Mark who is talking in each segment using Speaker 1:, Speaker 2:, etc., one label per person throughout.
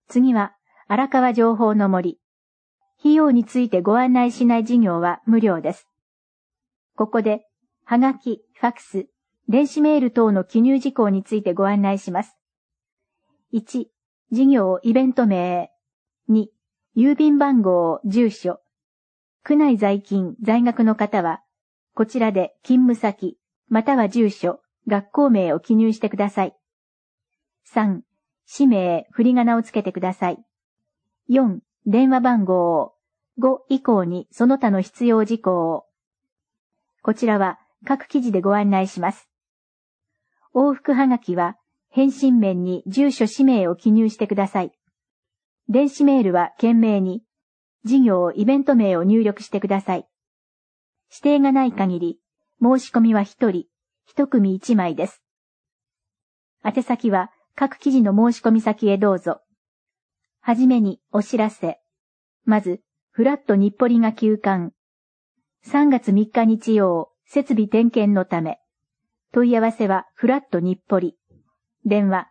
Speaker 1: 次は、荒川情報の森。費用についてご案内しない事業は無料です。ここで、はがき、ファクス、電子メール等の記入事項についてご案内します。1、事業イベント名。2、郵便番号、住所。区内在勤、在学の方は、こちらで勤務先、または住所、学校名を記入してください。3、氏名、振り仮名をつけてください。4、電話番号。5以降にその他の必要事項を。こちらは各記事でご案内します。往復はがきは返信面に住所氏名を記入してください。電子メールは懸命に事業イベント名を入力してください。指定がない限り申し込みは1人、1組1枚です。宛先は各記事の申し込み先へどうぞ。はじめにお知らせ。まず、フラット日暮里が休館。3月3日日曜、設備点検のため。問い合わせはフラット日暮里。電話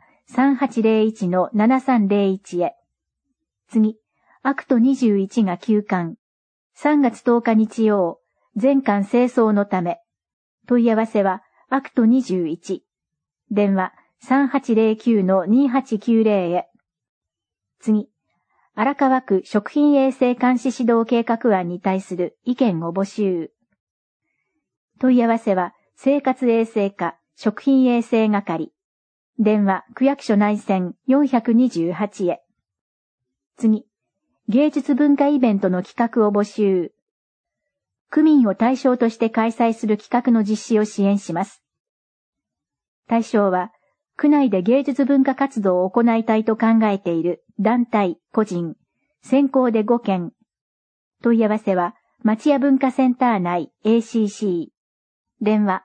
Speaker 1: 3801-7301 へ。次、アクト21が休館。3月10日日曜、全館清掃のため。問い合わせはアクト21。電話 3809-2890 へ。次、荒川区食品衛生監視指導計画案に対する意見を募集。問い合わせは生活衛生課食品衛生係。電話区役所内線428へ。次、芸術文化イベントの企画を募集。区民を対象として開催する企画の実施を支援します。対象は、区内で芸術文化活動を行いたいと考えている団体、個人、先行で5件。問い合わせは、町屋文化センター内 ACC。電話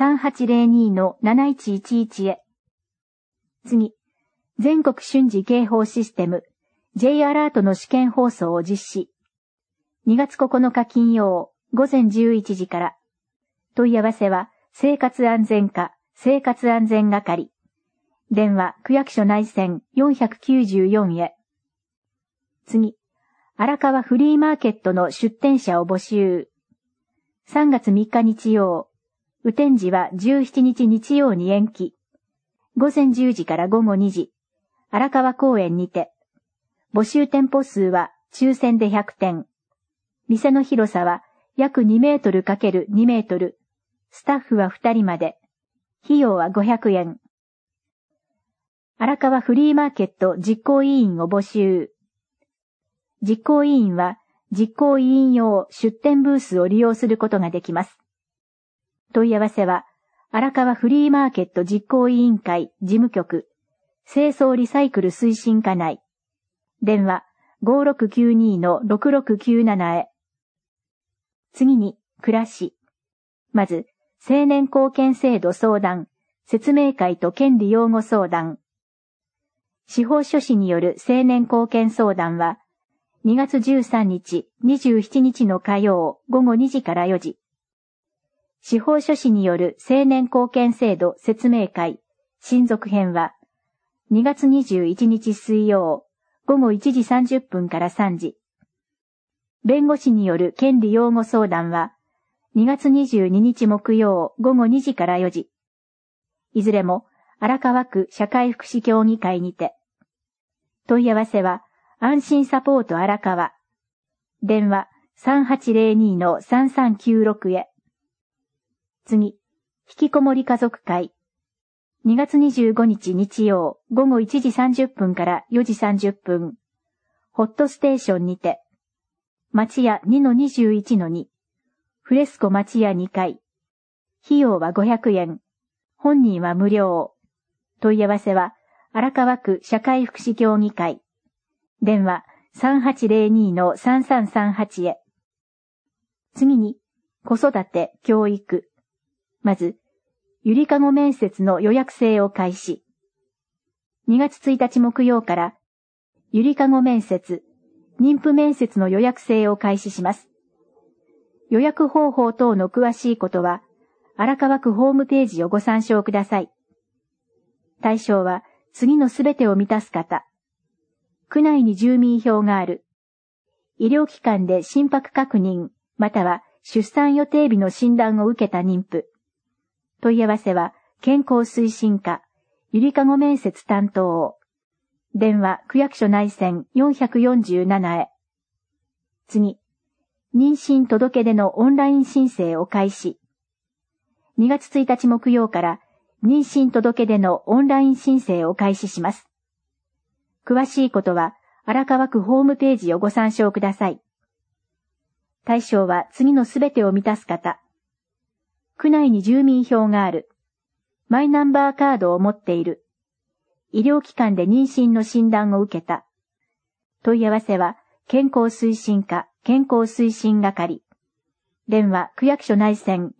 Speaker 1: 3802-7111 へ。次、全国瞬時警報システム J アラートの試験放送を実施。2月9日金曜午前11時から。問い合わせは、生活安全課生活安全係。電話区役所内線494へ。次、荒川フリーマーケットの出店者を募集。3月3日日曜、雨天時は17日日曜に延期。午前10時から午後2時、荒川公園にて。募集店舗数は抽選で100点。店の広さは約2メートル ×2 メートル。スタッフは2人まで。費用は500円。荒川フリーマーケット実行委員を募集。実行委員は実行委員用出店ブースを利用することができます。問い合わせは、荒川フリーマーケット実行委員会事務局、清掃リサイクル推進課内。電話 5692-6697 へ。次に、暮らし。まず、青年貢献制度相談、説明会と権利擁護相談。司法書士による青年貢献相談は、2月13日、27日の火曜午後2時から4時。司法書士による青年貢献制度説明会、親族編は、2月21日水曜午後1時30分から3時。弁護士による権利擁護相談は、2月22日木曜午後2時から4時。いずれも荒川区社会福祉協議会にて。問い合わせは安心サポート荒川。電話 3802-3396 へ。次、引きこもり家族会。2月25日日曜午後1時30分から4時30分。ホットステーションにて。町屋 2-21-2。フレスコ町屋2階。費用は500円。本人は無料。問い合わせは、荒川区社会福祉協議会。電話 3802-3338 へ。次に、子育て、教育。まず、ゆりかご面接の予約制を開始。2月1日木曜から、ゆりかご面接、妊婦面接の予約制を開始します。予約方法等の詳しいことは、荒川区ホームページをご参照ください。対象は、次のすべてを満たす方。 区内に住民票がある。医療機関で心拍確認、または出産予定日の診断を受けた妊婦。問い合わせは、健康推進課、ゆりかご面接担当。電話、区役所内線447へ。次。妊娠届出のオンライン申請を開始。2月1日木曜から妊娠届出のオンライン申請を開始します。詳しいことは荒川区ホームページをご参照ください。対象は次のすべてを満たす方。区内に住民票がある。マイナンバーカードを持っている。医療機関で妊娠の診断を受けた。問い合わせは健康推進課健康推進係。電話区役所内線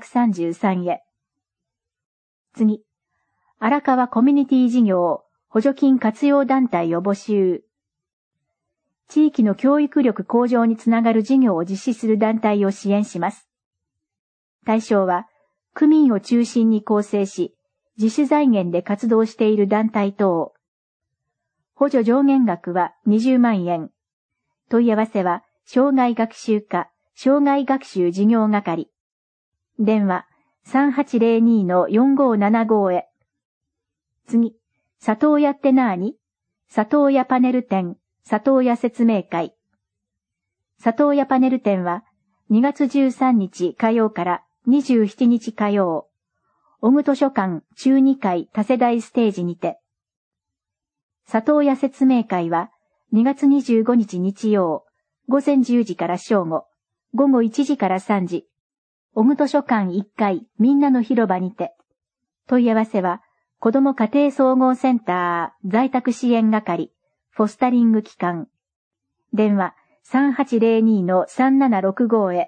Speaker 1: 433へ。次。荒川コミュニティ事業補助金活用団体を募集。地域の教育力向上につながる事業を実施する団体を支援します。対象は、区民を中心に構成し、自主財源で活動している団体等。補助上限額は20万円。問い合わせは、障害学習課、障害学習事業係。電話、3802-4575へ。次、里親ってなーに？里親パネル展、里親説明会。里親パネル展は、2月13日火曜から27日火曜、小具図書館中2階多世代ステージにて。里親説明会は、2月25日日曜、午前10時から正午、午後1時から3時、小具図書館1階みんなの広場にて。問い合わせは、子ども家庭総合センター在宅支援係、フォスタリング機関。電話3802-3765へ。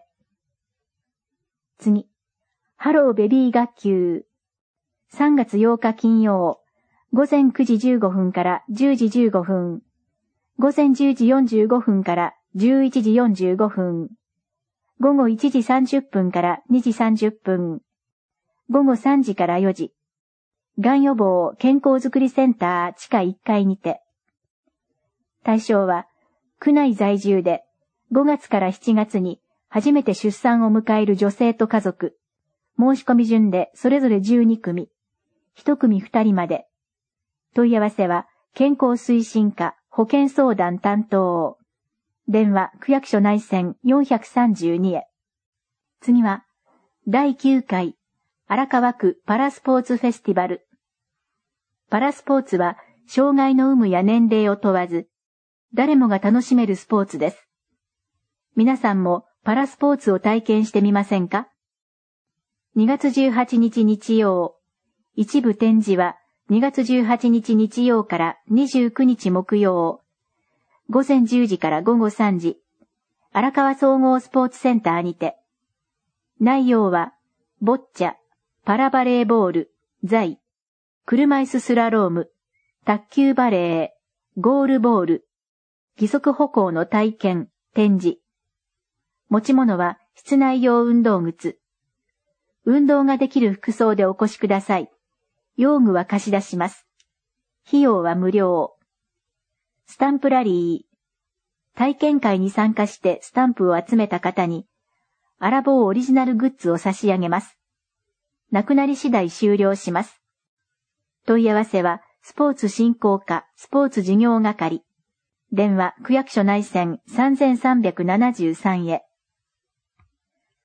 Speaker 1: 次。ハローベビー学級。3月8日金曜。午前9時15分から10時15分。午前10時45分から11時45分。午後1時30分から2時30分。午後3時から4時。がん予防健康づくりセンター地下1階にて。対象は、区内在住で5月から7月に初めて出産を迎える女性と家族。申し込み順でそれぞれ12組。1組2人まで。問い合わせは、健康推進課保健相談担当。電話区役所内線432へ。次は、第9回荒川区パラスポーツフェスティバル。パラスポーツは、障害の有無や年齢を問わず、誰もが楽しめるスポーツです。皆さんもパラスポーツを体験してみませんか？ 2 月18日日曜。一部展示は2月18日日曜から29日木曜。午前10時から午後3時。荒川総合スポーツセンターにて。内容は、ボッチャ、パラバレーボール、座車椅子スラローム、卓球バレー、ゴールボール、義足歩行の体験、展示。持ち物は室内用運動靴。運動ができる服装でお越しください。用具は貸し出します。費用は無料。スタンプラリー。体験会に参加してスタンプを集めた方に、アラボーオリジナルグッズを差し上げます。なくなり次第終了します。問い合わせは、スポーツ振興課スポーツ事業係。電話区役所内線3373へ。